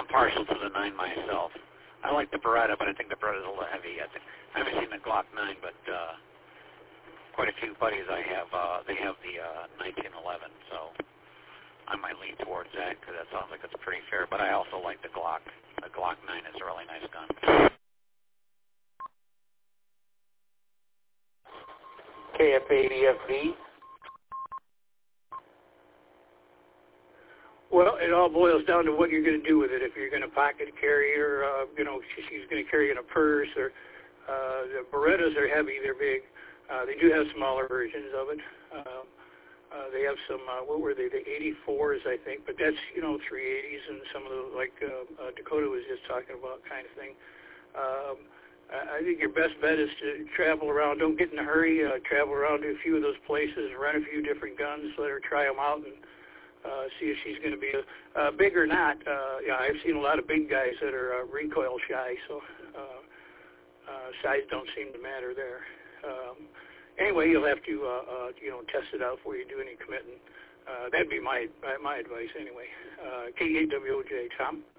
partial to the 9 myself. I like the Beretta, but I think the Beretta's a little heavy. I haven't seen the Glock 9, but quite a few buddies I have, they have the 1911, so I might lean towards that because that sounds like it's pretty fair. But I also like the Glock. The Glock 9 is a really nice gun. KF80FD. Well, it all boils down to what you're going to do with it. If you're going to pocket carry her, she's going to carry in a purse, or the Berettas are heavy, they're big. They do have smaller versions of it. They have some, what were they, the 84s, I think, but that's, 380s and some of the, like Dakota was just talking about kind of thing. I think your best bet is to travel around. Don't get in a hurry. Travel around to a few of those places, rent a few different guns, let her try them out, and see if she's going to be big or not. I've seen a lot of big guys that are recoil shy, so size don't seem to matter there. Anyway, you'll have to test it out before you do any committing. That'd be my advice anyway. K8WOJ, Tom.